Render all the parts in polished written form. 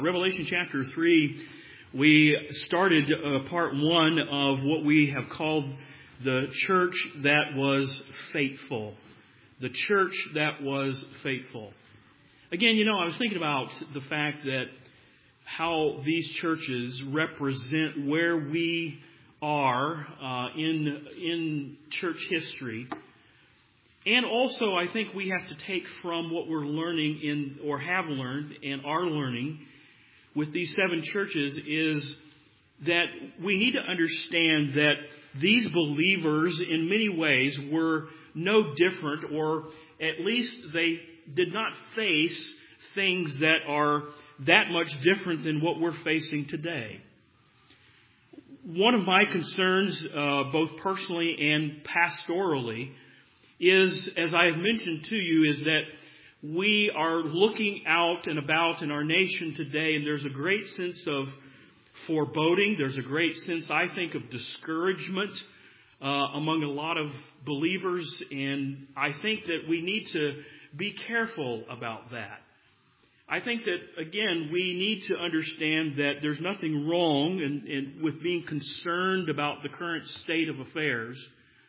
Revelation chapter 3, we started part 1 of what we have called the church that was faithful. The church that was faithful. Again, I was thinking about the fact that how these churches represent where we are in church history. And also, I think we have to take from what we're learning or have learned and are learning with these 7 churches is that we need to understand that these believers in many ways were no different, or at least they did not face things that are that much different than what we're facing today. One of my concerns, both personally and pastorally, is, as I have mentioned to you, is that we are looking out and about in our nation today, and there's a great sense of foreboding. There's a great sense, I think, of discouragement among a lot of believers, and I think that we need to be careful about that. I think that, again, we need to understand that there's nothing wrong with being concerned about the current state of affairs.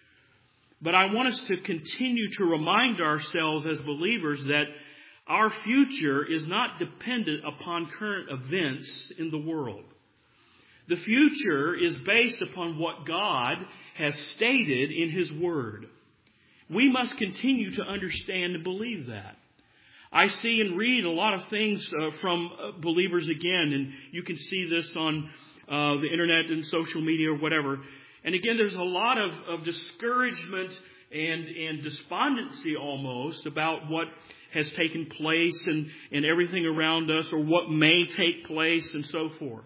But I want us to continue to remind ourselves as believers that our future is not dependent upon current events in the world. The future is based upon what God has stated in His Word. We must continue to understand and believe that. I see and read a lot of things from believers again, and you can see this on the internet and social media or whatever. And again, there's a lot of discouragement and despondency almost about what has taken place and everything around us, or what may take place and so forth.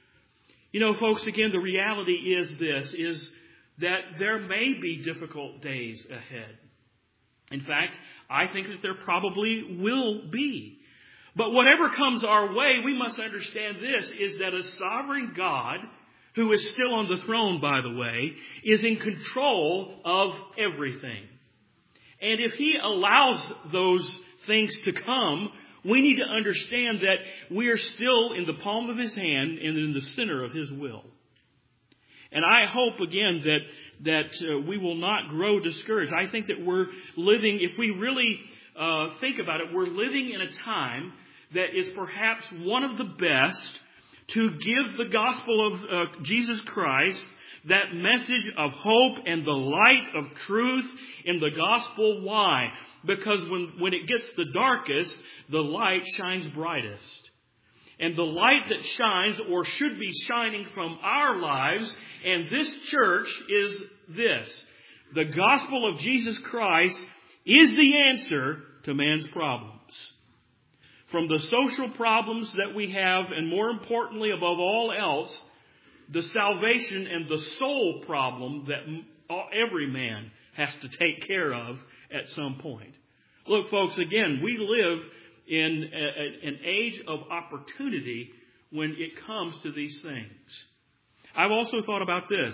Folks, again, the reality is that there may be difficult days ahead. In fact, I think that there probably will be. But whatever comes our way, we must understand this, is that a sovereign God, who is still on the throne, by the way, is in control of everything. And if He allows those things to come, we need to understand that we are still in the palm of His hand and in the center of His will. And I hope, again, that we will not grow discouraged. I think that we're living, if we really think about it, we're living in a time that is perhaps one of the best to give the gospel of Jesus Christ, that message of hope and the light of truth in the gospel. Why? Because when it gets the darkest, the light shines brightest. And the light that shines, or should be shining from our lives, and this church, is this: the gospel of Jesus Christ is the answer to man's problems. From the social problems that we have, and more importantly, above all else, the salvation and the soul problem that every man has to take care of at some point. Look, folks, again, we live in an age of opportunity when it comes to these things. I've also thought about this.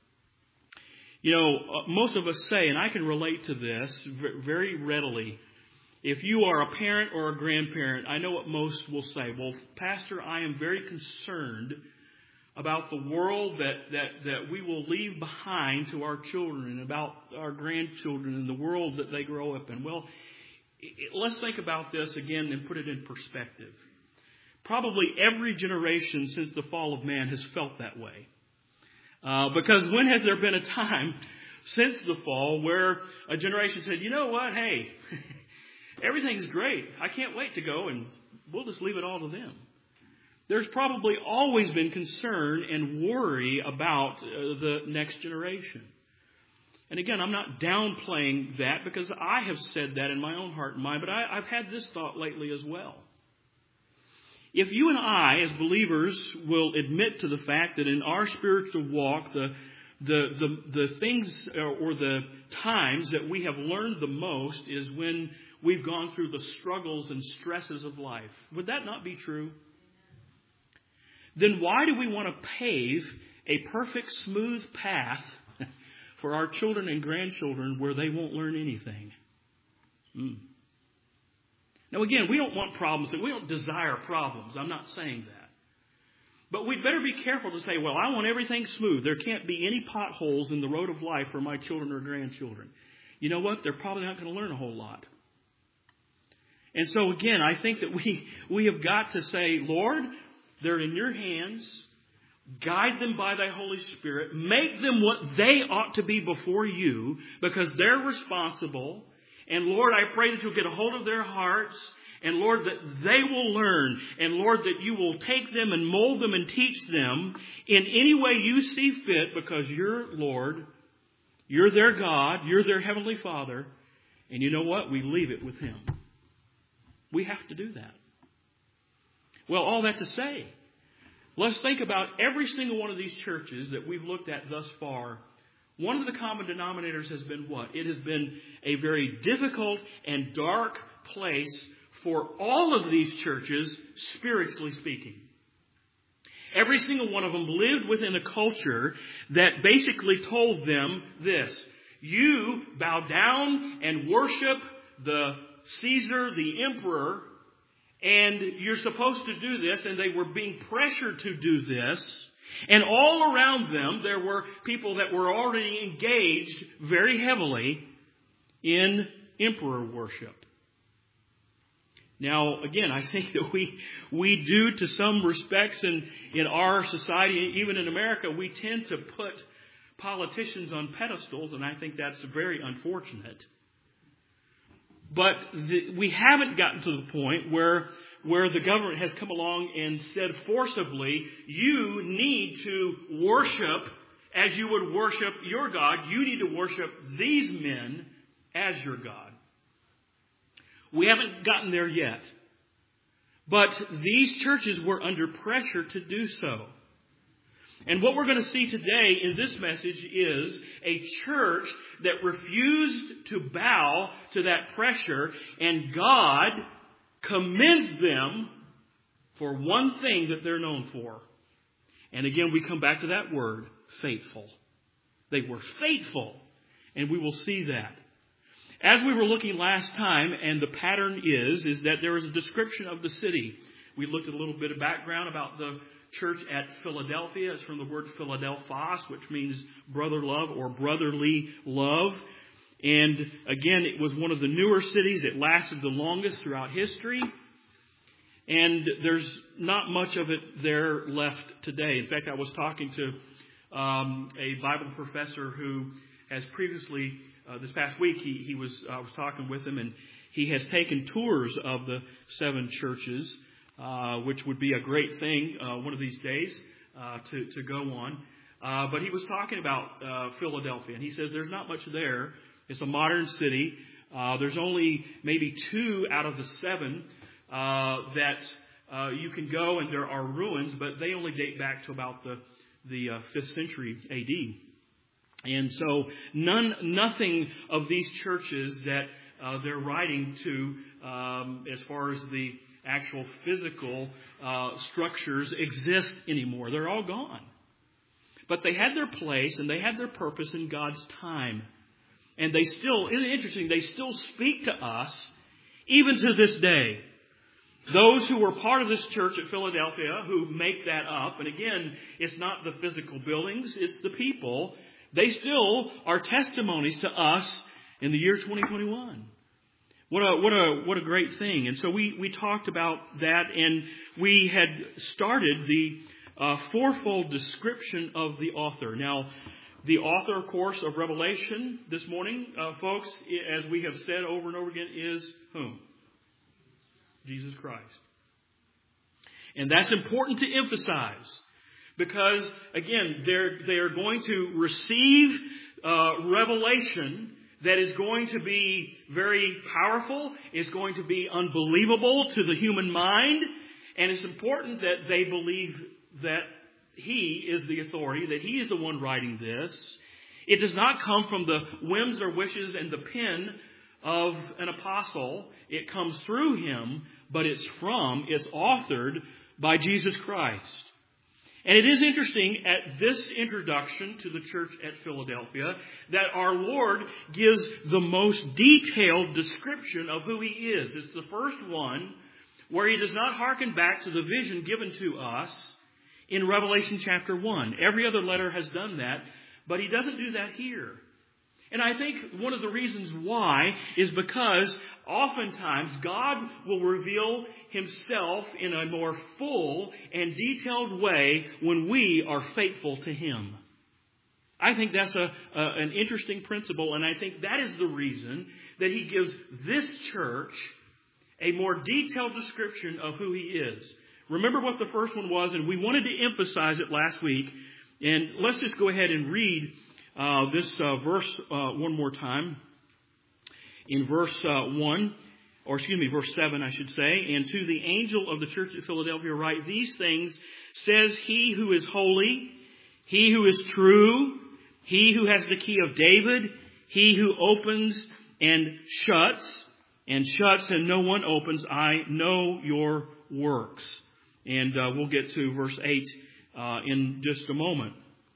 Most of us say, and I can relate to this very readily, if you are a parent or a grandparent, I know what most will say. Well, Pastor, I am very concerned about the world that we will leave behind to our children, and about our grandchildren, and the world that they grow up in. Well, let's think about this again and put it in perspective. Probably every generation since the fall of man has felt that way. Because when has there been a time since the fall where a generation said, you know what, hey, everything's great. I can't wait to go, and we'll just leave it all to them. There's probably always been concern and worry about the next generation. And again, I'm not downplaying that, because I have said that in my own heart and mind, but I've had this thought lately as well. If you and I, as believers, will admit to the fact that in our spiritual walk, the things or the times that we have learned the most is when we've gone through the struggles and stresses of life. Would that not be true? Then why do we want to pave a perfect, smooth path for our children and grandchildren where they won't learn anything? Now again, we don't want problems, and we don't desire problems. I'm not saying that. But we'd better be careful to say, well, I want everything smooth. There can't be any potholes in the road of life for my children or grandchildren. You know what? They're probably not going to learn a whole lot. And so again, I think that we have got to say, Lord, they're in your hands. Guide them by thy Holy Spirit. Make them what they ought to be before you, because they're responsible. And Lord, I pray that you'll get a hold of their hearts. And Lord, that they will learn. And Lord, that you will take them and mold them and teach them in any way you see fit, because you're Lord. You're their God. You're their Heavenly Father. And you know what? We leave it with Him. We have to do that. Well, all that to say, let's think about every single one of these churches that we've looked at thus far. One of the common denominators has been what? It has been a very difficult and dark place for all of these churches, spiritually speaking. Every single one of them lived within a culture that basically told them this: you bow down and worship the Caesar, the emperor, and you're supposed to do this, and they were being pressured to do this. And all around them, there were people that were already engaged very heavily in emperor worship. Now, again, I think that we do, to some respects in our society, even in America, we tend to put politicians on pedestals, and I think that's very unfortunate. But we haven't gotten to the point where the government has come along and said forcibly, you need to worship as you would worship your God. You need to worship these men as your God. We haven't gotten there yet. But these churches were under pressure to do so. And what we're going to see today in this message is a church that refused to bow to that pressure, and God commends them for one thing that they're known for. And again, we come back to that word, faithful. They were faithful, and we will see that. As we were looking last time, and the pattern is that there is a description of the city. We looked at a little bit of background about the church at Philadelphia. It's from the word Philadelphos, which means brother love or brotherly love. And again, it was one of the newer cities. It lasted the longest throughout history. And there's not much of it there left today. In fact, I was talking to a Bible professor who has previously, this past week, I was talking with him, and he has taken tours of the 7 churches, which would be a great thing one of these days to go on. But he was talking about Philadelphia, and he says there's not much there. It's a modern city. There's only maybe 2 out of the 7 that you can go, and there are ruins, but they only date back to about the 5th century A.D. And so nothing of these churches that they're writing to, as far as the actual physical structures, exist anymore. They're all gone. But they had their place and they had their purpose in God's time. And they still, isn't it interesting, they still speak to us even to this day. Those who were part of this church at Philadelphia who make that up, and again, it's not the physical buildings, it's the people. They still are testimonies to us in the year 2021. What a great thing. And so we talked about that, and we had started the fourfold description of the author. Now, the author, of course, of Revelation this morning, folks, as we have said over and over again, is whom? Jesus Christ. And that's important to emphasize. Because, again, they are going to receive revelation that is going to be very powerful. It's going to be unbelievable to the human mind. And it's important that they believe that He is the authority, that He is the one writing this. It does not come from the whims or wishes and the pen of an apostle. It comes through him, but it's authored by Jesus Christ. And it is interesting at this introduction to the church at Philadelphia that our Lord gives the most detailed description of who He is. It's the first one where He does not hearken back to the vision given to us in Revelation chapter 1. Every other letter has done that, but He doesn't do that here. And I think one of the reasons why is because oftentimes God will reveal Himself in a more full and detailed way when we are faithful to Him. I think that's an interesting principle, and I think that is the reason that He gives this church a more detailed description of who He is. Remember what the first one was, and we wanted to emphasize it last week. And let's just go ahead and read this verse one more time. In verse 7, I should say. And to the angel of the church at Philadelphia write, these things says He who is holy, He who is true, He who has the key of David, He who opens and shuts and no one opens. I know your works. And we'll get to verse 8 in just a moment.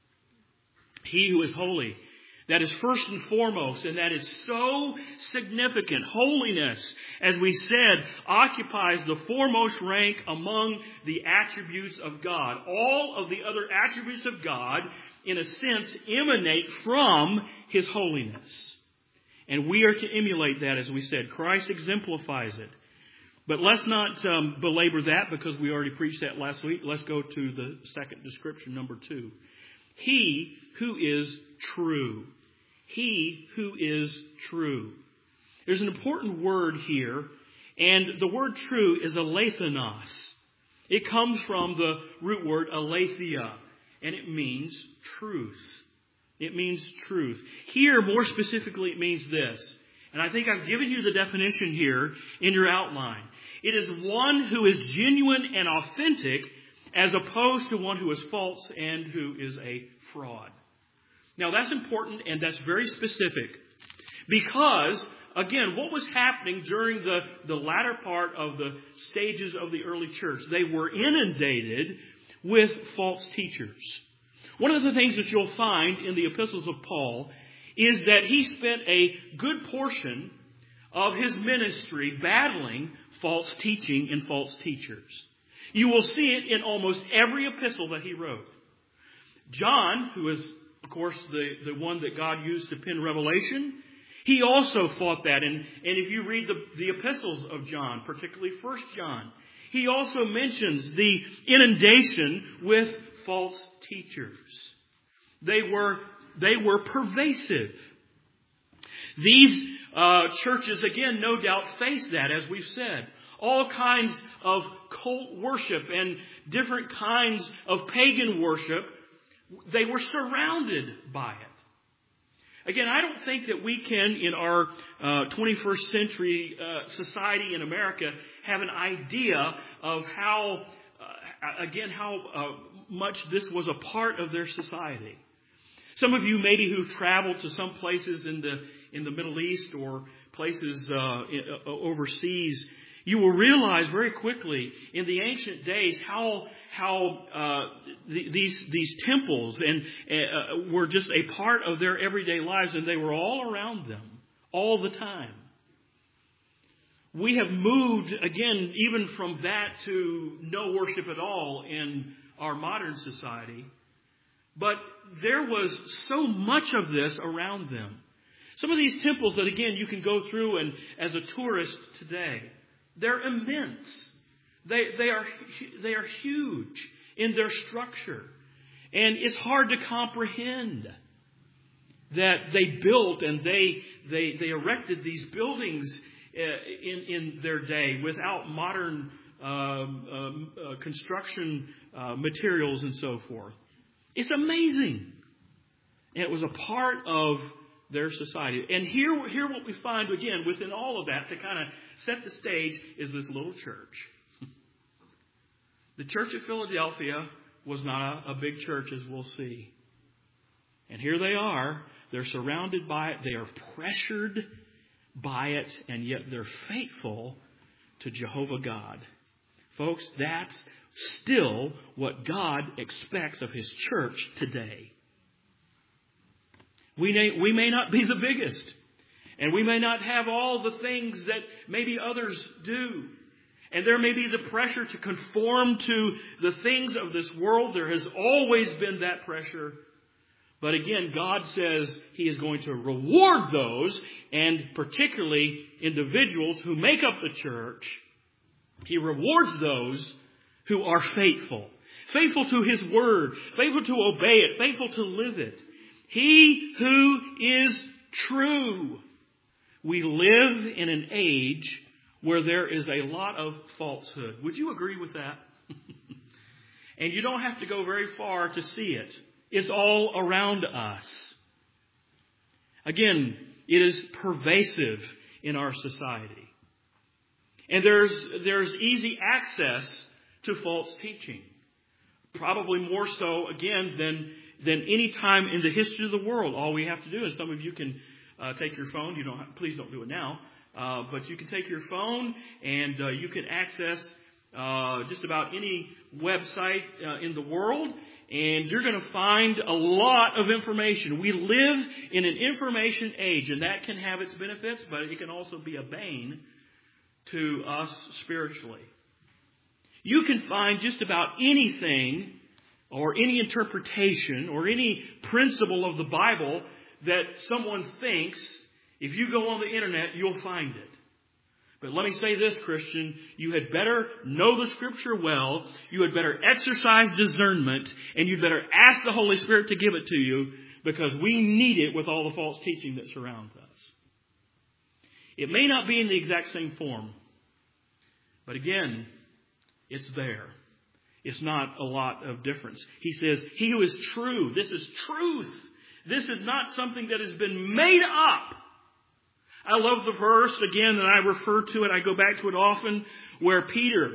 He who is holy. That is first and foremost, and that is so significant. Holiness, as we said, occupies the foremost rank among the attributes of God. All of the other attributes of God, in a sense, emanate from His holiness. And we are to emulate that, as we said. Christ exemplifies it. But let's not belabor that because we already preached that last week. Let's go to the second description, number 2. He who is true. He who is true. There's an important word here, and the word true is alethanos. It comes from the root word aletheia, and it means truth. It means truth. Here, more specifically, it means this. And I think I've given you the definition here in your outline. It is one who is genuine and authentic as opposed to one who is false and who is a fraud. Now that's important and that's very specific because, again, what was happening during the latter part of the stages of the early church? They were inundated with false teachers. One of the things that you'll find in the epistles of Paul is that he spent a good portion of his ministry battling false teaching and false teachers. You will see it in almost every epistle that he wrote. John, who is, of course, the one that God used to pen Revelation, he also fought that. And if you read the epistles of John, particularly 1 John, he also mentions the inundation with false teachers. They were pervasive. These churches, again, no doubt faced that, as we've said. All kinds of cult worship and different kinds of pagan worship, they were surrounded by it. Again, I don't think that we can, in our 21st century society in America, have an idea of how much this was a part of their society. Some of you maybe who've traveled to some places in the Middle East or places overseas, you will realize very quickly in the ancient days how these temples were just a part of their everyday lives, and they were all around them all the time. We have moved, again, even from that to no worship at all in our modern society. But there was so much of this around them. Some of these temples that, again, you can go through and as a tourist today, they're immense. They are huge in their structure. And it's hard to comprehend that they built and they erected these buildings in their day without modern construction materials and so forth. It's amazing. And it was a part of their society. And here what we find, again, within all of that, to kind of set the stage, is this little church. The church at Philadelphia was not a big church, as we'll see. And here they are. They're surrounded by it. They are pressured by it. And yet they're faithful to Jehovah God. Folks, that's still what God expects of His church today. We may not be the biggest, and we may not have all the things that maybe others do. And there may be the pressure to conform to the things of this world. There has always been that pressure. But again, God says He is going to reward those, and particularly individuals who make up the church. He rewards those who are faithful. Faithful to His Word. Faithful to obey it. Faithful to live it. He who is true. We live in an age where there is a lot of falsehood. Would you agree with that? And you don't have to go very far to see it. It's all around us. Again, it is pervasive in our society. And there's easy access to false teaching. Probably more so, again, than any time in the history of the world. All we have to do is, some of you can take your phone. Please don't do it now. But you can take your phone and you can access just about any website in the world, and you're going to find a lot of information. We live in an information age, and that can have its benefits, but it can also be a bane to us spiritually. You can find just about anything or any interpretation or any principle of the Bible that someone thinks. If you go on the internet, you'll find it. But let me say this, Christian, you had better know the Scripture well, you had better exercise discernment, and you'd better ask the Holy Spirit to give it to you, because we need it with all the false teaching that surrounds us. It may not be in the exact same form, but again, it's there. It's not a lot of difference. He says, He who is true, this is truth. This is not something that has been made up. I love the verse, again, and I refer to it, I go back to it often, where Peter,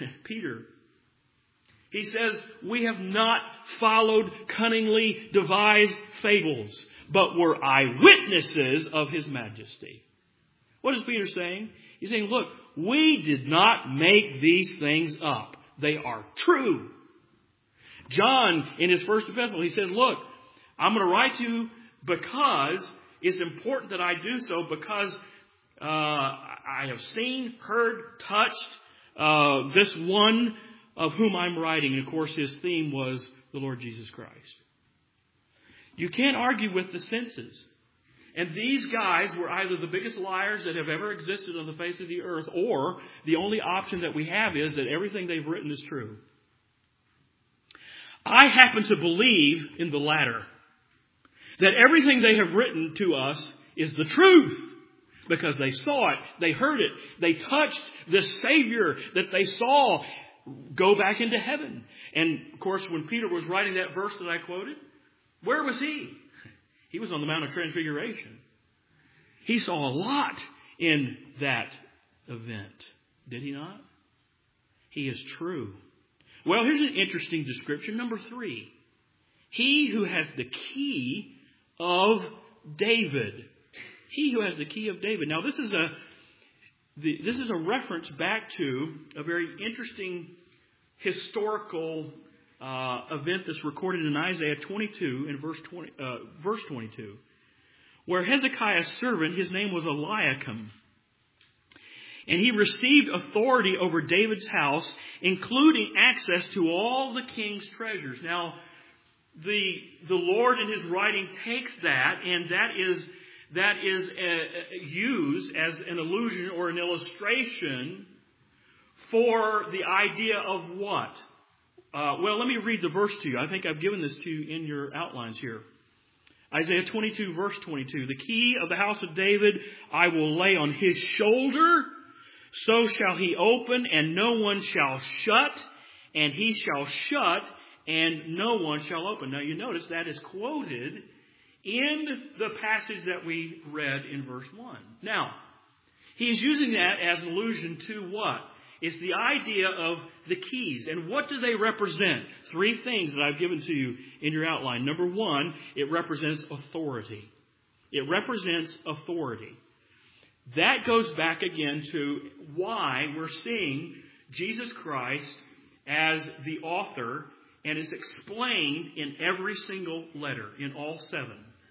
he says, we have not followed cunningly devised fables, but were eyewitnesses of His majesty. What is Peter saying? He's saying, look, we did not make these things up. They are true. John, in his first epistle, he says, look, I'm going to write to you because it's important that I do so, because I have seen, heard, touched this one of whom I'm writing. And of course, his theme was the Lord Jesus Christ. You can't argue with the senses. And these guys were either the biggest liars that have ever existed on the face of the earth, or the only option that we have is that everything they've written is true. I happen to believe in the latter. That everything they have written to us is the truth. Because they saw it, they heard it, they touched the Savior that they saw go back into heaven. And of course, when Peter was writing that verse that I quoted, where was he? He was on the Mount of Transfiguration. He saw a lot in that event. Did he not? He is true. Well, here's an interesting description. Number 3. He who has the key of David. He who has the key of David. Now, this is a reference back to a very interesting historical event that's recorded in Isaiah 22 in verse 22, where Hezekiah's servant, his name was Eliakim, and he received authority over David's house, including access to all the king's treasures. Now, the Lord in His writing takes that, and that is used as an allusion or an illustration for the idea of what? Well, let me read the verse to you. I think I've given this to you in your outlines here. Isaiah 22, verse 22. The key of the house of David I will lay on his shoulder. So shall he open, and no one shall shut. And he shall shut, and no one shall open. Now you notice that is quoted in the passage that we read in verse 1. Now, he's using that as an allusion to what? It's the idea of the keys. And what do they represent? 3 things that I've given to you in your outline. Number 1, it represents authority. It represents authority. That goes back again to why we're seeing Jesus Christ as the author, and is explained in every single letter, in all 7.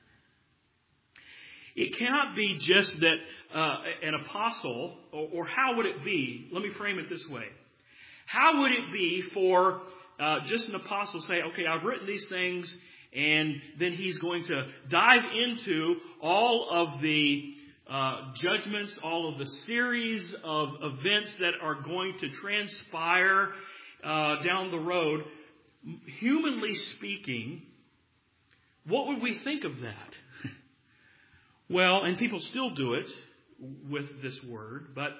It cannot be just that an apostle, or how would it be? Let me frame it this way. How would it be for just an apostle to say, okay, I've written these things, and then he's going to dive into all of the judgments, all of the series of events that are going to transpire down the road. Humanly speaking, what would we think of that? Well, and people still do it with this word, but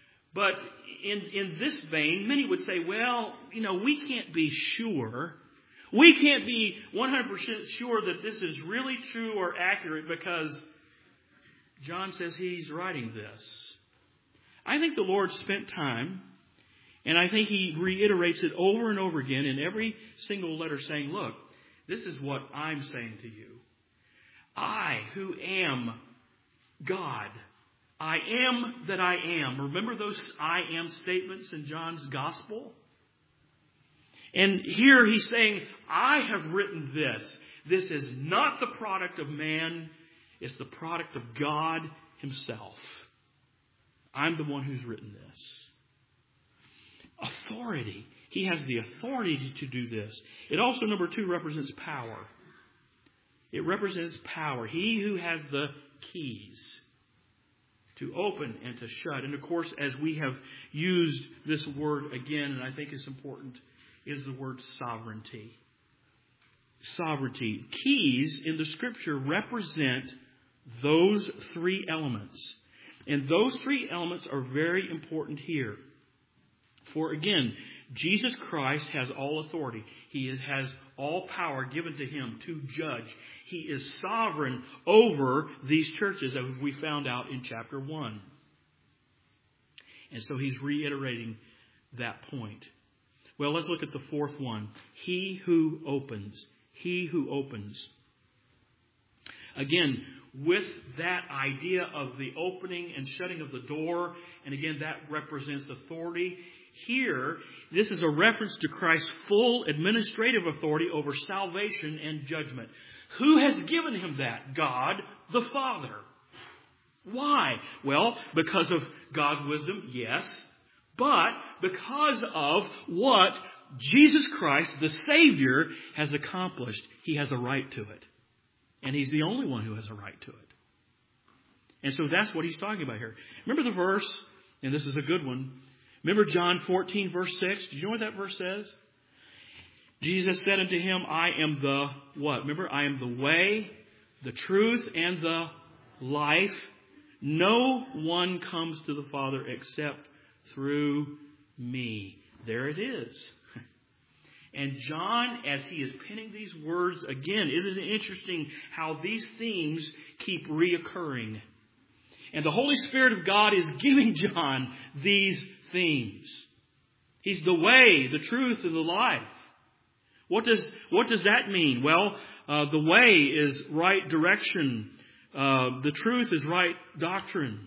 in this vein, many would say, well, we can't be sure. We can't be 100% sure that this is really true or accurate because John says he's writing this. I think the Lord spent time, and I think he reiterates it over and over again in every single letter saying, look, this is what I'm saying to you. I, who am God, I am that I am. Remember those I am statements in John's Gospel? And here he's saying, I have written this. This is not the product of man. It's the product of God himself. I'm the one who's written this. Authority. He has the authority to do this. It also, number 2, represents power. It represents power. He who has the keys to open and to shut. And of course, as we have used this word again, and I think it's important, is the word sovereignty. Sovereignty. Keys in the Scripture represent those 3 elements. And those 3 elements are very important here. For again, Jesus Christ has all authority. He has all power given to him to judge. He is sovereign over these churches, as we found out in chapter 1. And so he's reiterating that point. Well, let's look at the 4th one. He who opens. He who opens. Again, with that idea of the opening and shutting of the door, and again, that represents authority. Here, this is a reference to Christ's full administrative authority over salvation and judgment. Who has given him that? God the Father. Why? Well, because of God's wisdom, yes. But because of what Jesus Christ, the Savior, has accomplished, he has a right to it. And he's the only one who has a right to it. And so that's what he's talking about here. Remember the verse, and this is a good one. Remember John 14, verse 6? Do you know what that verse says? Jesus said unto him, I am the what? Remember, I am the way, the truth, and the life. No one comes to the Father except through me. There it is. And John, as he is penning these words, again, isn't it interesting how these themes keep reoccurring? And the Holy Spirit of God is giving John these themes. He's the way, the truth, and the life. What does that mean? Well, the way is right direction. The truth is right doctrine.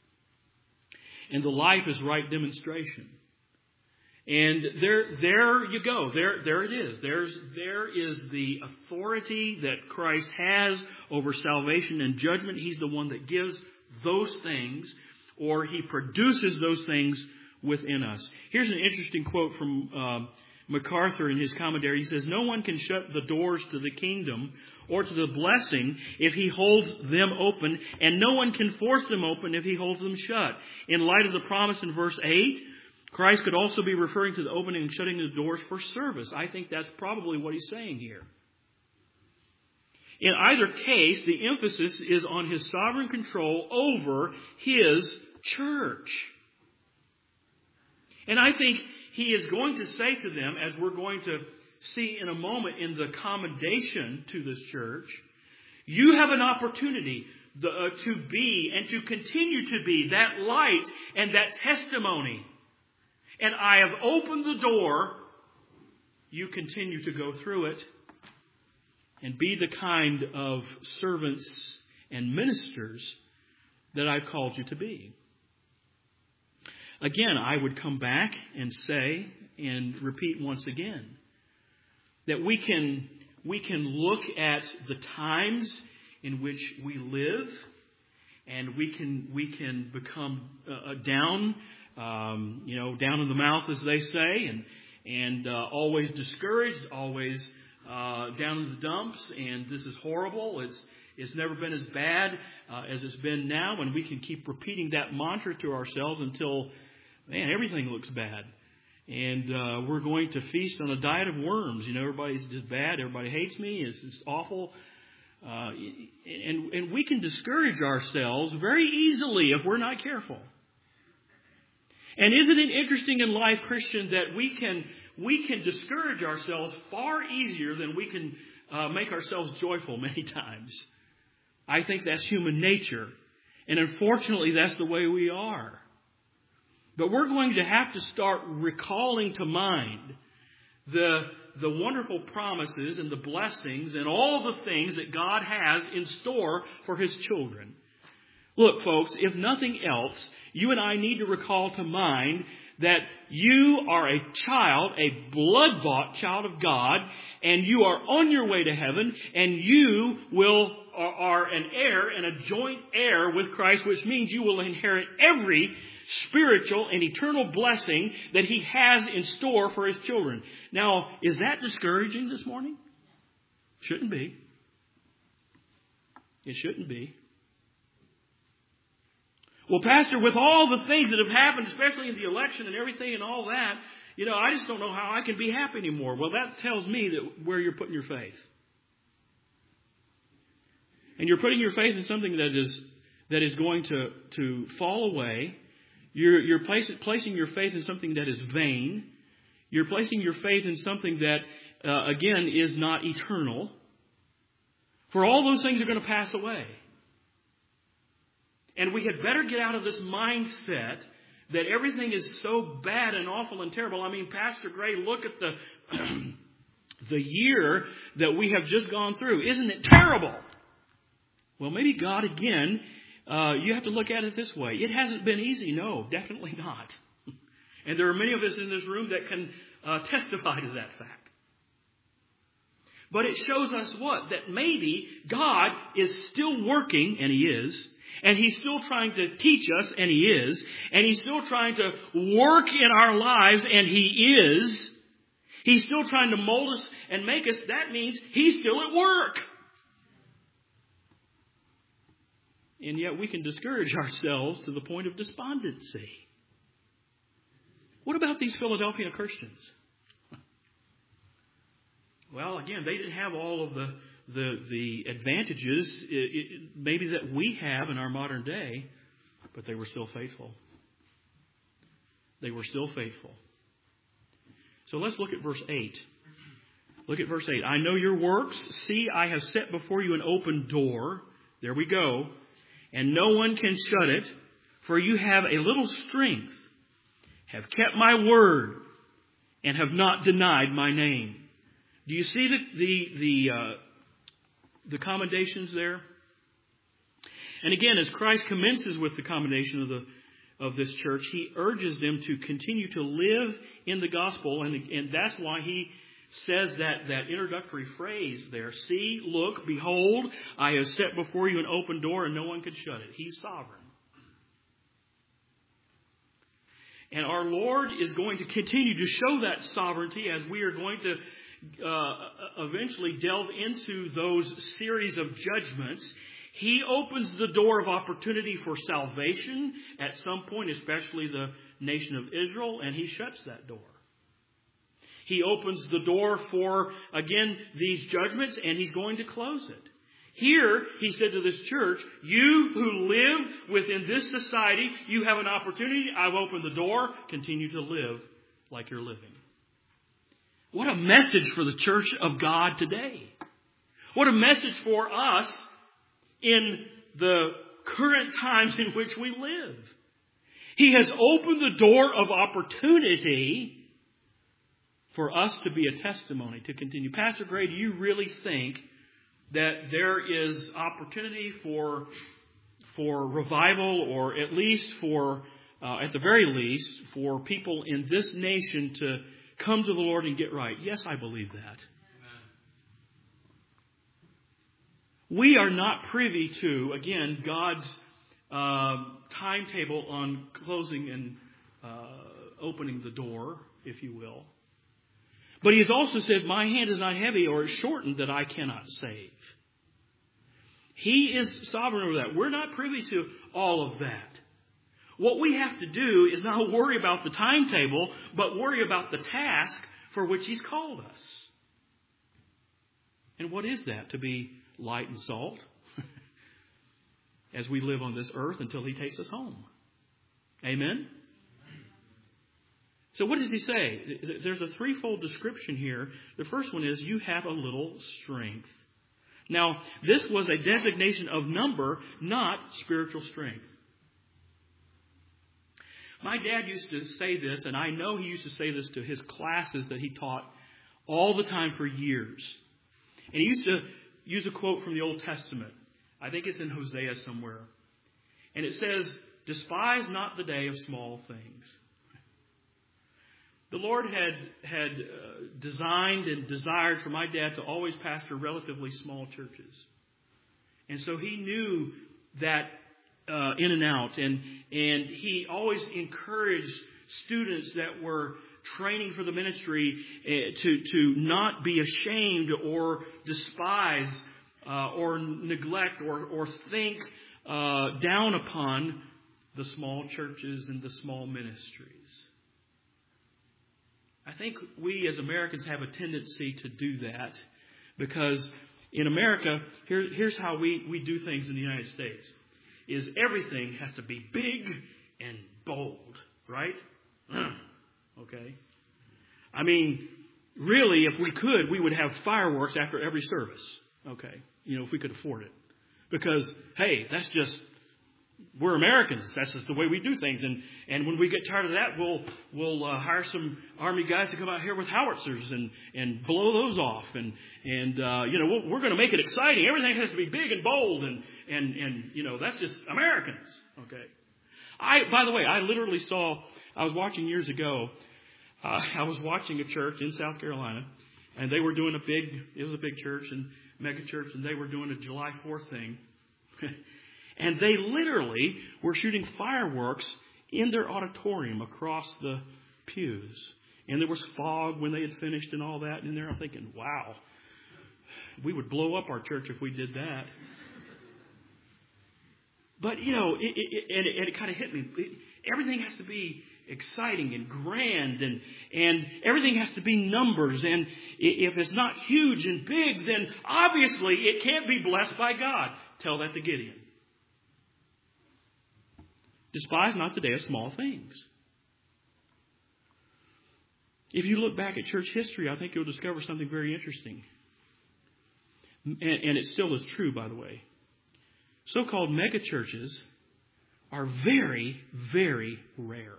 And the life is right demonstration. And there you go. There it is. There is the authority that Christ has over salvation and judgment. He's the one that gives those things, or he produces those things within us. Here's an interesting quote from MacArthur in his commentary. He says, no one can shut the doors to the kingdom or to the blessing if he holds them open, and no one can force them open if he holds them shut. In light of the promise in verse 8, Christ could also be referring to the opening and shutting the doors for service. I think that's probably what he's saying here. In either case, the emphasis is on his sovereign control over his church. And I think he is going to say to them, as we're going to see in a moment in the commendation to this church, you have an opportunity to be and to continue to be that light and that testimony. And I have opened the door. You continue to go through it and be the kind of servants and ministers that I've called you to be. Again, I would come back and say, and repeat once again. That we can look at the times in which we live, and we can become down in the mouth, as they say, and always discouraged, always down in the dumps, and this is horrible. It's never been as bad as it's been now, and we can keep repeating that mantra to ourselves until, man, everything looks bad. And we're going to feast on a diet of worms. Everybody's just bad. Everybody hates me. It's just awful. And we can discourage ourselves very easily if we're not careful. And isn't it interesting in life, Christian, that we can discourage ourselves far easier than we can make ourselves joyful many times. I think that's human nature. And unfortunately, that's the way we are. But we're going to have to start recalling to mind the wonderful promises and the blessings and all the things that God has in store for His children. Look, folks, if nothing else, you and I need to recall to mind that you are a child, a blood-bought child of God, and you are on your way to heaven, and you are an heir and a joint heir with Christ, which means you will inherit every spiritual and eternal blessing that He has in store for His children. Now, is that discouraging this morning? Shouldn't be. It shouldn't be. Well, Pastor, with all the things that have happened, especially in the election and everything and all that, I just don't know how I can be happy anymore. Well, that tells me that where you're putting your faith. And you're putting your faith in something that is going to fall away. You're placing your faith in something that is vain. You're placing your faith in something that, again, is not eternal. For all those things are going to pass away. And we had better get out of this mindset that everything is so bad and awful and terrible. I mean, Pastor Gray, look at the year that we have just gone through. Isn't it terrible? Well, maybe God, again, you have to look at it this way. It hasn't been easy. No, definitely not. And there are many of us in this room that can testify to that fact. But it shows us what? That maybe God is still working, and He is. And He's still trying to teach us, and He is. And He's still trying to work in our lives, and He is. He's still trying to mold us and make us. That means He's still at work. And yet we can discourage ourselves to the point of despondency. What about these Philadelphia Christians? Well, again, they didn't have all of the advantages maybe that we have in our modern day, but they were still faithful. They were still faithful. So let's look at verse 8. Look at verse 8. I know your works. See, I have set before you an open door. There we go. And no one can shut it, for you have a little strength, have kept my word, and have not denied my name. Do you see the commendations there? And again, as Christ commences with the commendation of this church, He urges them to continue to live in the gospel, and that's why He says that introductory phrase there. See, look, behold, I have set before you an open door, and no one can shut it. He's sovereign. And our Lord is going to continue to show that sovereignty as we are going to eventually delve into those series of judgments. He opens the door of opportunity for salvation at some point, especially the nation of Israel, and He shuts that door. He opens the door for, again, these judgments, and He's going to close it. Here, He said to this church, you who live within this society, you have an opportunity. I've opened the door. Continue to live like you're living. What a message for the church of God today. What a message for us in the current times in which we live. He has opened the door of opportunity for us to be a testimony, to continue. Pastor Gray, do you really think that there is opportunity for revival, or at least at the very least, for people in this nation to come to the Lord and get right. Yes, I believe that. We are not privy to, again, God's timetable on closing and opening the door, if you will. But He has also said, my hand is not heavy or is shortened that I cannot save. He is sovereign over that. We're not privy to all of that. What we have to do is not worry about the timetable, but worry about the task for which He's called us. And what is that? To be light and salt as we live on this earth until He takes us home. Amen? So what does He say? There's a threefold description here. The first one is, you have a little strength. Now, this was a designation of number, not spiritual strength. My dad used to say this, and I know he used to say this to his classes that he taught all the time for years. And he used to use a quote from the Old Testament. I think it's in Hosea somewhere. And it says, despise not the day of small things. The Lord had designed and desired for my dad to always pastor relatively small churches. And so he knew that in and out. And he always encouraged students that were training for the ministry to not be ashamed or despise or neglect or think down upon the small churches and the small ministries. I think we as Americans have a tendency to do that because in America, here's how we do things in the United States, is everything has to be big and bold, right? Okay. I mean, really, if we could, we would have fireworks after every service. Okay. If we could afford it. Because, hey, we're Americans. That's just the way we do things. And when we get tired of that, we'll hire some Army guys to come out here with howitzers and blow those off. And we're going to make it exciting. Everything has to be big and bold. And that's just Americans. Okay. By the way, I literally I was watching years ago, I was watching a church in South Carolina, and they were doing it was a big church and mega church, and they were doing a July 4th thing. And they literally were shooting fireworks in their auditorium across the pews. And there was fog when they had finished and all that. And there I'm thinking, wow, we would blow up our church if we did that. But, it kind of hit me. Everything has to be exciting and grand, and everything has to be numbers. And if it's not huge and big, then obviously it can't be blessed by God. Tell that to Gideon. Despise not the day of small things. If you look back at church history, I think you'll discover something very interesting. And it still is true, by the way. So-called mega churches are very, very rare.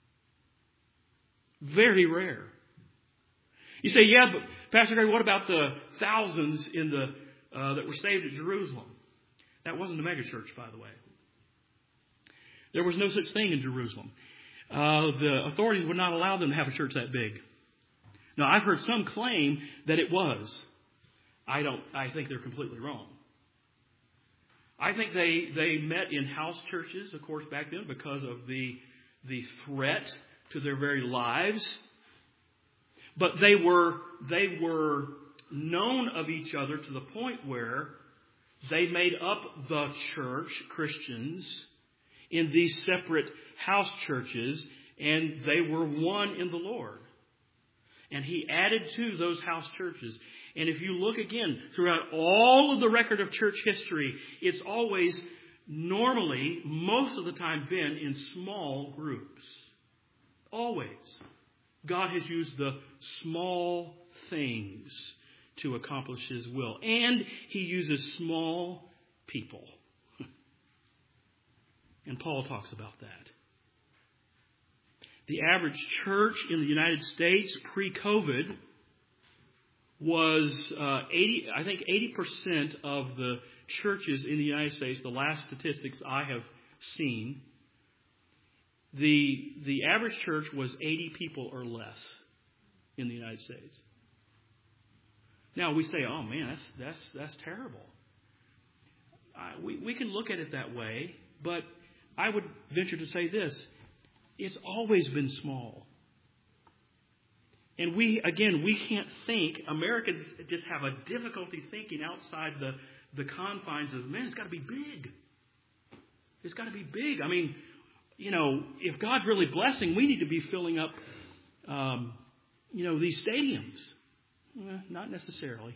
Very rare. You say, yeah, but Pastor Greg, what about the thousands that were saved at Jerusalem? That wasn't a mega church, by the way. There was no such thing in Jerusalem. The authorities would not allow them to have a church that big. Now, I've heard some claim that it was. I think they're completely wrong. I think they met in house churches, of course, back then because of the threat to their very lives. But they were known of each other to the point where they made up the church, Christians, in these separate house churches, and they were one in the Lord. And He added to those house churches. And if you look again throughout all of the record of church history, it's always normally, most of the time, been in small groups. Always. God has used the small things to accomplish His will. And He uses small people. And Paul talks about that. The average church in the United States pre-COVID was 80% of the churches in the United States, the last statistics I have seen, the average church was 80 people or less in the United States. Now we say, oh man, that's terrible. We can look at it that way, but I would venture to say this. It's always been small. And we can't think. Americans just have a difficulty thinking outside the confines of, man, it's got to be big. It's got to be big. I mean, if God's really blessing, we need to be filling up, these stadiums. Not necessarily.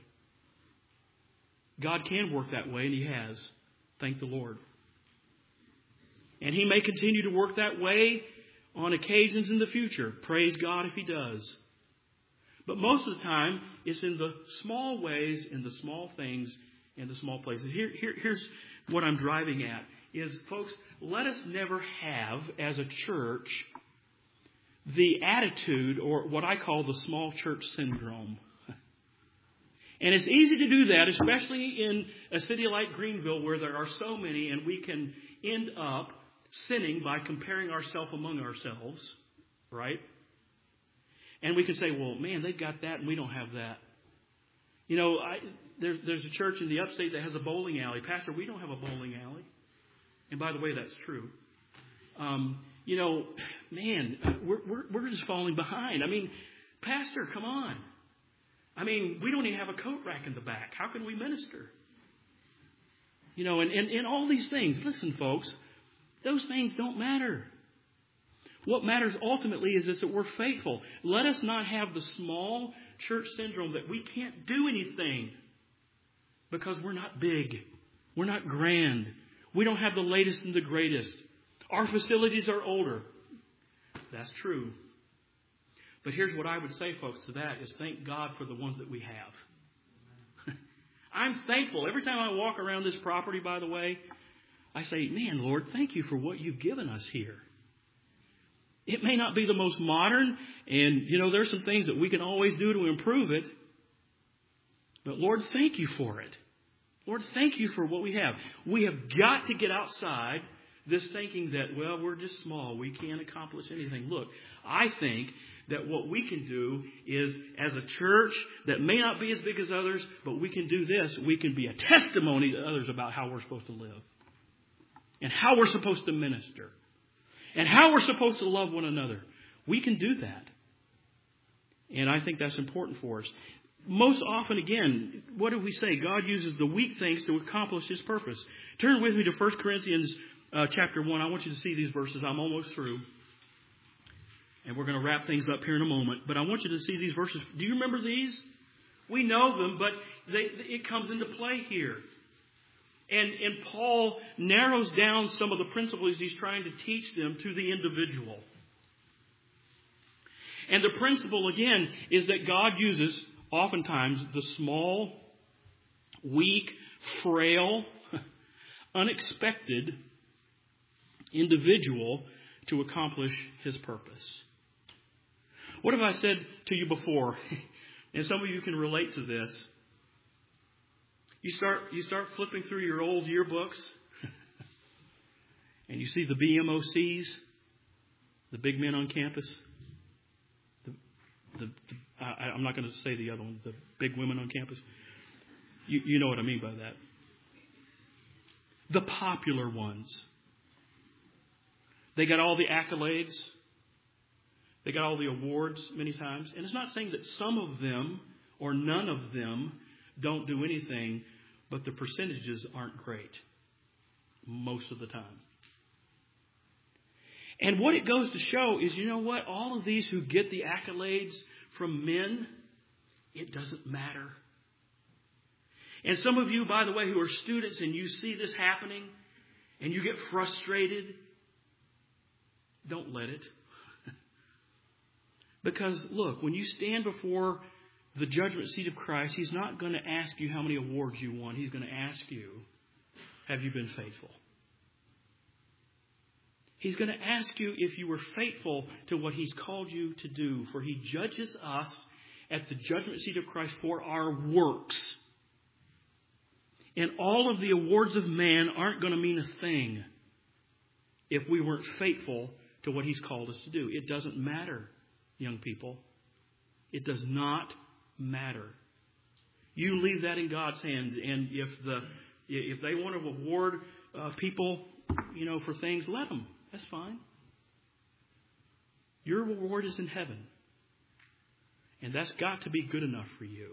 God can work that way, and He has. Thank the Lord. And He may continue to work that way on occasions in the future. Praise God if He does. But most of the time, it's in the small ways, in the small things, in the small places. Here's what I'm driving at. Is, folks, let us never have, as a church, the attitude, or what I call the small church syndrome. And it's easy to do that, especially in a city like Greenville where there are so many, and we can end up sinning by comparing ourselves among ourselves, right? And we can say, well, man, they've got that and we don't have that. There's a church in the upstate that has a bowling alley. Pastor, we don't have a bowling alley. And by the way, that's true. Man, we're just falling behind. I mean, Pastor, come on. I mean, we don't even have a coat rack in the back. How can we minister? And all these things. Listen, folks, those things don't matter. What matters ultimately is that we're faithful. Let us not have the small church syndrome that we can't do anything because we're not big. We're not grand. We don't have the latest and the greatest. Our facilities are older. That's true. But here's what I would say, folks, to that is thank God for the ones that we have. I'm thankful. Every time I walk around this property, by the way, I say, man, Lord, thank you for what you've given us here. It may not be the most modern, and, there's some things that we can always do to improve it. But, Lord, thank you for it. Lord, thank you for what we have. We have got to get outside this thinking that, well, we're just small. We can't accomplish anything. Look, I think that what we can do is, as a church that may not be as big as others, but we can do this. We can be a testimony to others about how we're supposed to live and how we're supposed to minister and how we're supposed to love one another. We can do that. And I think that's important for us. Most often, again, what do we say? God uses the weak things to accomplish His purpose. Turn with me to 1 Corinthians chapter 1. I want you to see these verses. I'm almost through. And we're going to wrap things up here in a moment. But I want you to see these verses. Do you remember these? We know them, but it comes into play here. And Paul narrows down some of the principles he's trying to teach them to the individual. And the principle, again, is that God uses oftentimes the small, weak, frail, unexpected individual to accomplish His purpose. What have I said to you before? And some of you can relate to this. You start flipping through your old yearbooks, and you see the BMOCs, the big men on campus. I'm not going to say the other one, the big women on campus. You know what I mean by that. The popular ones. They got all the accolades. They got all the awards many times. And it's not saying that some of them or none of them don't do anything, but the percentages aren't great most of the time. And what it goes to show is, you know what? All of these who get the accolades from men, it doesn't matter. And some of you, by the way, who are students and you see this happening and you get frustrated, don't let it. Because, look, when you stand before the judgment seat of Christ, He's not going to ask you how many awards you won. He's going to ask you, have you been faithful? He's going to ask you if you were faithful to what He's called you to do. For He judges us at the judgment seat of Christ for our works. And all of the awards of man aren't going to mean a thing if we weren't faithful to what He's called us to do. It doesn't matter, young people. It does not matter. You leave that in God's hands. And if they want to award people, for things, let them. That's fine. Your reward is in heaven. And that's got to be good enough for you.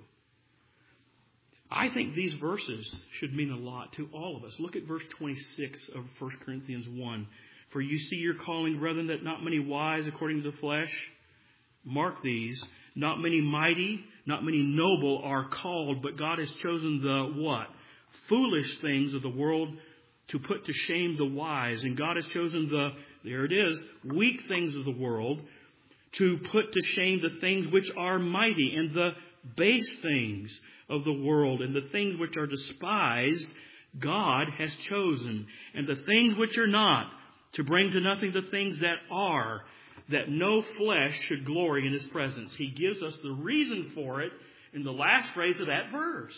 I think these verses should mean a lot to all of us. Look at verse 26 of 1 Corinthians 1. For you see your calling, brethren, that not many wise according to the flesh, mark these, not many mighty, not many noble are called, but God has chosen the what? Foolish things of the world to put to shame the wise. And God has chosen there it is, weak things of the world to put to shame the things which are mighty, and the base things of the world, and the things which are despised, God has chosen. And the things which are not, to bring to nothing the things that are, that no flesh should glory in His presence. He gives us the reason for it in the last phrase of that verse.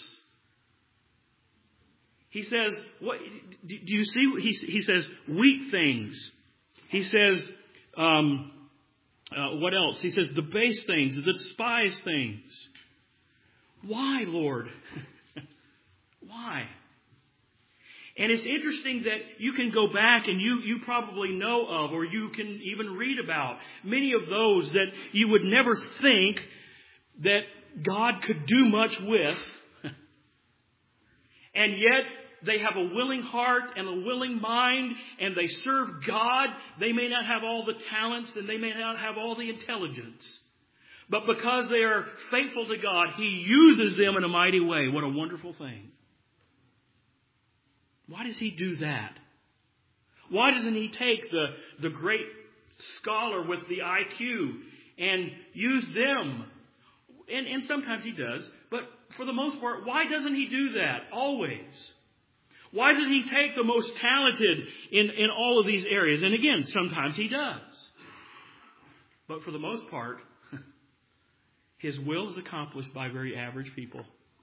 He says, what do you see? He says, weak things. He says, what else? He says, the base things, the despised things. Why, Lord? Why? And it's interesting that you can go back and you probably know of, or you can even read about many of those that you would never think that God could do much with. And yet they have a willing heart and a willing mind, and they serve God. They may not have all the talents, and they may not have all the intelligence. But because they are faithful to God, He uses them in a mighty way. What a wonderful thing. Why does He do that? Why doesn't He take the great scholar with the IQ and use them? And sometimes He does. But for the most part, why doesn't He do that always? Why doesn't He take the most talented in all of these areas? And again, sometimes He does. But for the most part, His will is accomplished by very average people.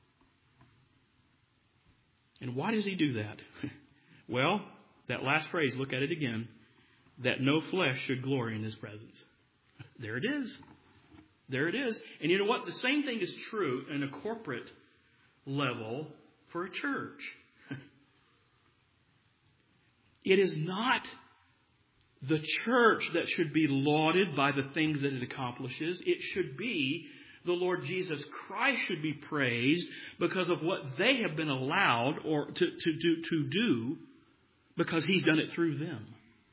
And why does He do that? Well, that last phrase, look at it again. That no flesh should glory in His presence. There it is. There it is. And you know what? The same thing is true in a corporate level for a church. It is not the church that should be lauded by the things that it accomplishes. It should be the Lord Jesus Christ should be praised because of what they have been allowed or to do because He's done it through them.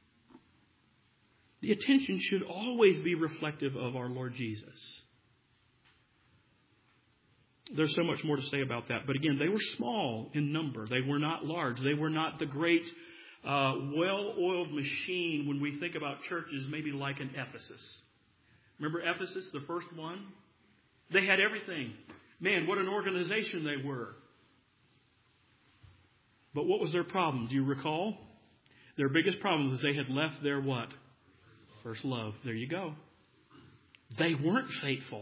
The attention should always be reflective of our Lord Jesus. There's so much more to say about that. But again, they were small in number. They were not large. They were not the great well-oiled machine when we think about churches, maybe like in Ephesus. Remember Ephesus, the first one? They had everything. Man, what an organization they were. But what was their problem? Do you recall? Their biggest problem was they had left their what? First love. There you go. They weren't faithful.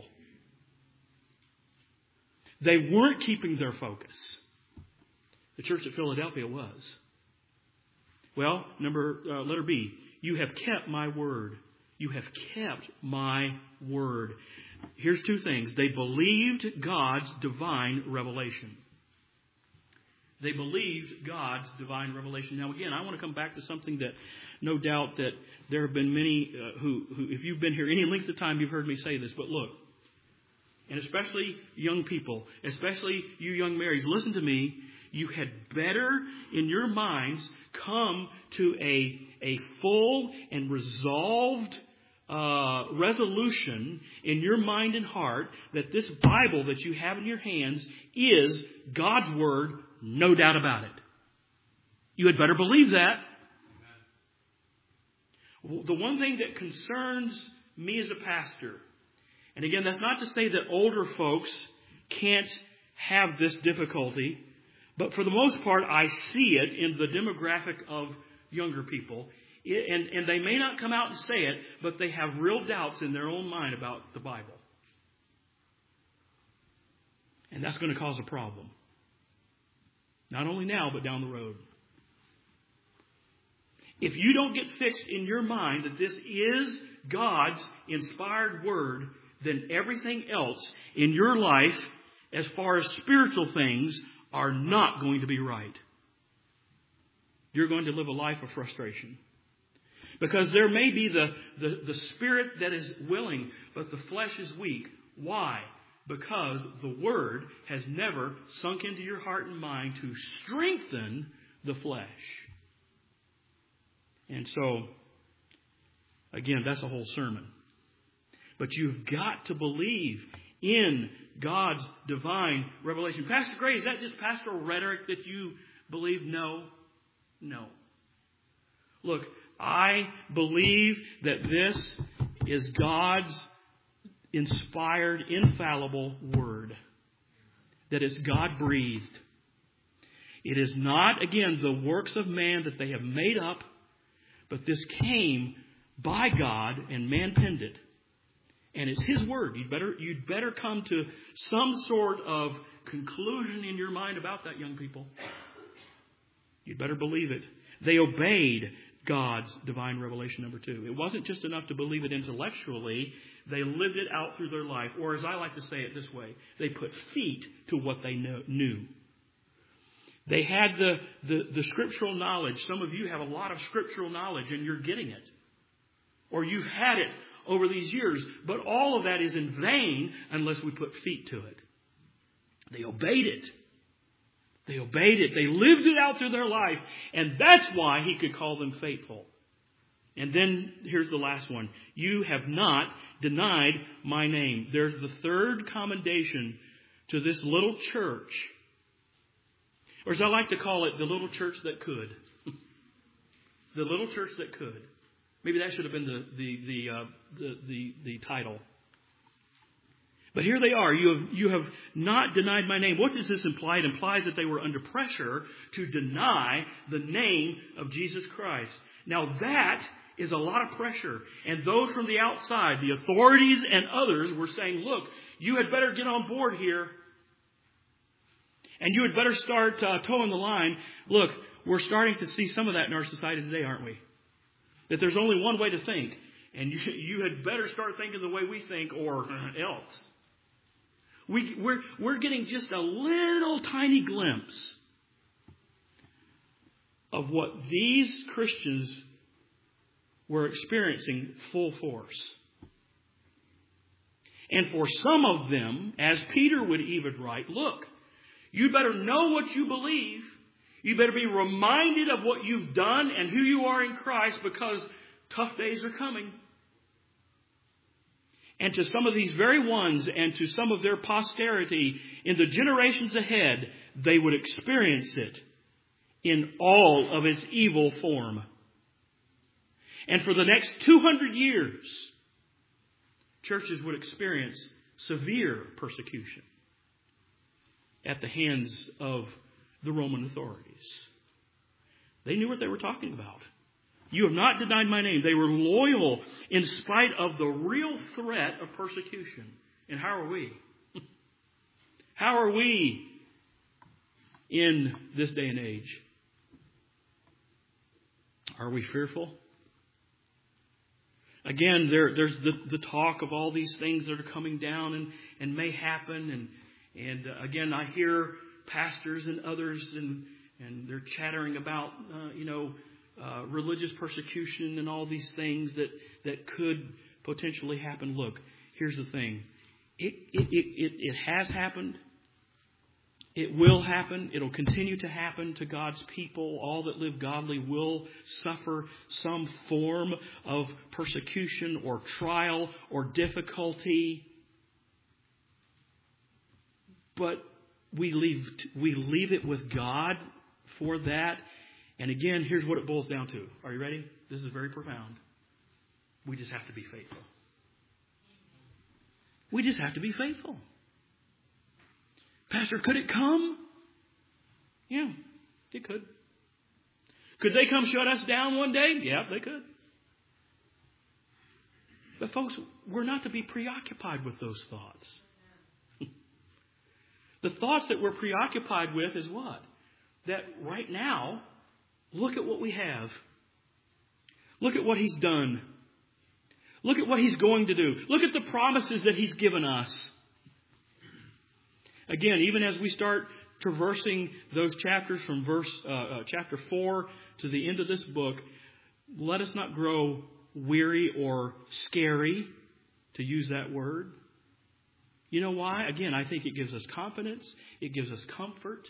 They weren't keeping their focus. The church at Philadelphia was. Well, letter B. You have kept my word. You have kept my word. Here's two things. They believed God's divine revelation. They believed God's divine revelation. Now, again, I want to come back to something that no doubt that there have been many who, if you've been here any length of time, you've heard me say this. But look, and especially young people, especially you young marrieds, listen to me. You had better, in your minds, come to a full and resolved resolution in your mind and heart that this Bible that you have in your hands is God's Word, no doubt about it. You had better believe that. The one thing that concerns me as a pastor, and again, that's not to say that older folks can't have this difficulty, but for the most part, I see it in the demographic of younger people. And they may not come out and say it, but they have real doubts in their own mind about the Bible. And that's going to cause a problem. Not only now, but down the road. If you don't get fixed in your mind that this is God's inspired word, then everything else in your life, as far as spiritual things, are not going to be right. You're going to live a life of frustration. Because there may be the spirit that is willing, but the flesh is weak. Why? Because the Word has never sunk into your heart and mind to strengthen the flesh. And so, again, that's a whole sermon. But you've got to believe in God's divine revelation. Pastor Gray, is that just pastoral rhetoric that you believe? No. Look, I believe that this is God's inspired, infallible Word. That is God-breathed. It is not, again, the works of man that they have made up, but this came by God and man penned it. And it's His Word. You'd better come to some sort of conclusion in your mind about that, young people. You'd better believe it. They obeyed God's divine revelation, number 2. It wasn't just enough to believe it intellectually. They lived it out through their life. Or as I like to say it this way, they put feet to what they knew. They had the scriptural knowledge. Some of you have a lot of scriptural knowledge and you're getting it. Or you've had it over these years. But all of that is in vain unless we put feet to it. They obeyed it. They obeyed it. They lived it out through their life. And that's why He could call them faithful. And then here's the last one. You have not denied my name. There's the third commendation to this little church. Or as I like to call it, the little church that could. The little church that could. Maybe that should have been the title. But here they are. You have not denied my name. What does this imply? It implies that they were under pressure to deny the name of Jesus Christ. Now that is a lot of pressure. And those from the outside, the authorities and others, were saying, look, you had better get on board here. And you had better start towing the line. Look, we're starting to see some of that in our society today, aren't we? That there's only one way to think. And you had better start thinking the way we think or else. We're getting just a little tiny glimpse of what these Christians were experiencing full force. And for some of them, as Peter would even write, look, you better know what you believe. You better be reminded of what you've done and who you are in Christ because tough days are coming. And to some of these very ones and to some of their posterity in the generations ahead, they would experience it in all of its evil form. And for the next 200 years, churches would experience severe persecution at the hands of the Roman authorities. They knew what they were talking about. You have not denied my name. They were loyal in spite of the real threat of persecution. And how are we? How are we in this day and age? Are we fearful? Again, there's the talk of all these things that are coming down and may happen. And again, I hear pastors and others and they're chattering about, religious persecution and all these things that could potentially happen. Look, here's the thing. It has happened. It will happen. It'll continue to happen to God's people. All that live godly will suffer some form of persecution or trial or difficulty. But we leave it with God for that. And again, here's what it boils down to. Are you ready? This is very profound. We just have to be faithful. We just have to be faithful. Pastor, could it come? Yeah, it could. Could they come shut us down one day? Yeah, they could. But folks, we're not to be preoccupied with those thoughts. The thoughts that we're preoccupied with is what? That right now, look at what we have. Look at what He's done. Look at what He's going to do. Look at the promises that He's given us. Again, even as we start traversing those chapters from chapter 4 to the end of this book, let us not grow weary or scary, to use that word. You know why? Again, I think it gives us confidence. It gives us comfort.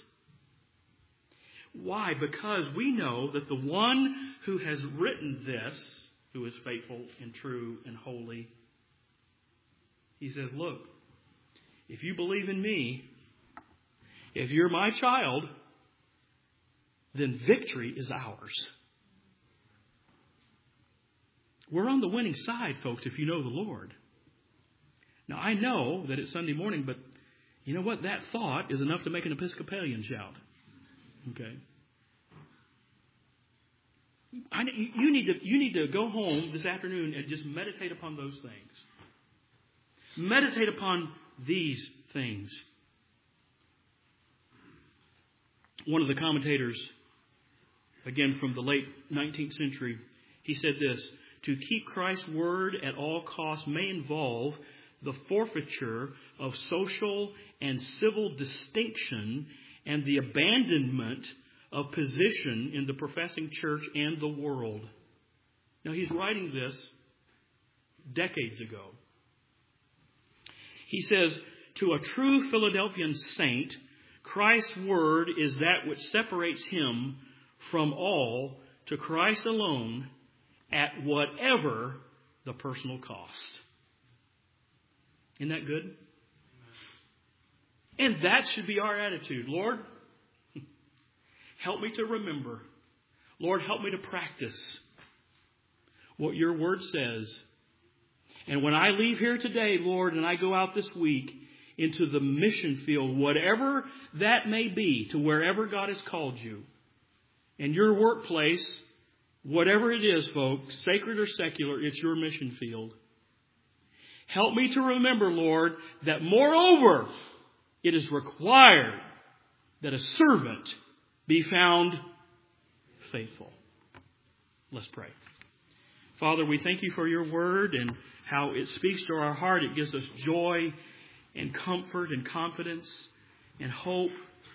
Why? Because we know that the one who has written this, who is faithful and true and holy, He says, look, if you believe in me, if you're my child, then victory is ours. We're on the winning side, folks, if you know the Lord. Now, I know that it's Sunday morning, but you know what? That thought is enough to make an Episcopalian shout. Okay? You need to go home this afternoon and just meditate upon those things. Meditate upon these things. One of the commentators, again from the late 19th century, he said this: to keep Christ's word at all costs may involve the forfeiture of social and civil distinction and the abandonment of position in the professing church and the world. Now, he's writing this decades ago. He says, to a true Philadelphian saint, Christ's word is that which separates him from all to Christ alone at whatever the personal cost. Isn't that good? And that should be our attitude. Lord, help me to remember. Lord, help me to practice what your word says. And when I leave here today, Lord, and I go out this week into the mission field, whatever that may be, to wherever God has called you, and your workplace, whatever it is, folks, sacred or secular, it's your mission field. Help me to remember, Lord, that moreover, it is required that a servant be found faithful. Let's pray. Father, we thank you for your word and how it speaks to our heart. It gives us joy and comfort and confidence and hope.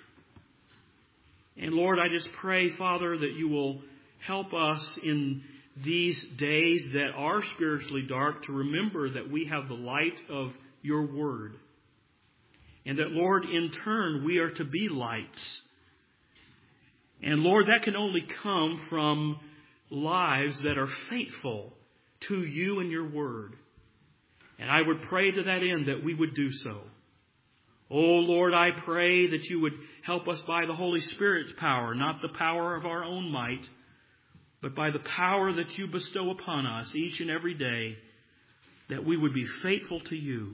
And Lord, I just pray, Father, that you will help us in these days that are spiritually dark to remember that we have the light of your word. And that, Lord, in turn, we are to be lights. And Lord, that can only come from lives that are faithful to you and your word. And I would pray to that end that we would do so. Oh, Lord, I pray that you would help us by the Holy Spirit's power, not the power of our own might, but by the power that you bestow upon us each and every day, that we would be faithful to you.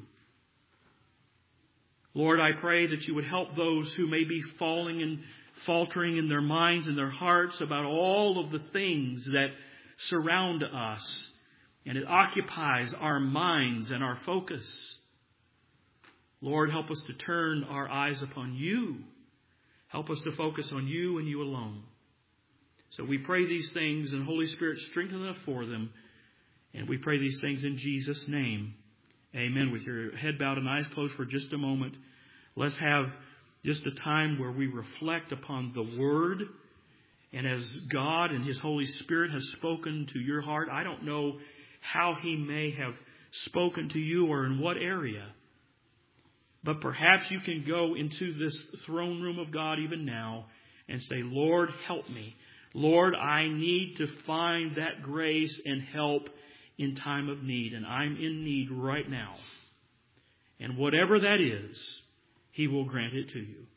Lord, I pray that you would help those who may be falling and faltering in their minds and their hearts about all of the things that surround us, and it occupies our minds and our focus. Lord, help us to turn our eyes upon you. Help us to focus on you and you alone. So we pray these things, and Holy Spirit, strengthen us for them. And we pray these things in Jesus' name. Amen. With your head bowed and eyes closed for just a moment, let's have just a time where we reflect upon the Word. And as God and His Holy Spirit has spoken to your heart, I don't know how He may have spoken to you or in what area. But perhaps you can go into this throne room of God even now and say, Lord, help me. Lord, I need to find that grace and help in time of need. And I'm in need right now. And whatever that is, He will grant it to you.